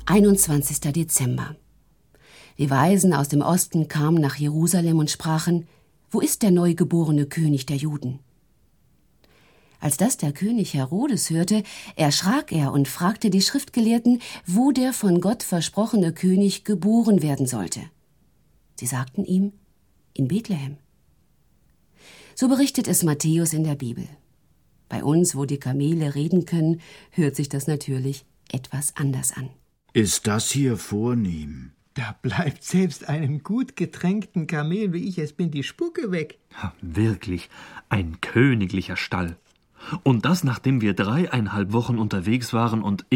21. Dezember. Die Weisen aus dem Osten kamen nach Jerusalem und sprachen: Wo ist der neugeborene König der Juden? Als das der König Herodes hörte, erschrak er und fragte die Schriftgelehrten, wo der von Gott versprochene König geboren werden sollte. Sie sagten ihm: In Bethlehem. So berichtet es Matthäus in der Bibel. Bei uns, wo die Kamele reden können, hört sich das natürlich etwas anders an. Ist das hier vornehm? Da bleibt selbst einem gut getränkten Kamel, wie ich es bin, die Spucke weg. Wirklich, ein königlicher Stall. Und das, nachdem wir 3,5 Wochen unterwegs waren und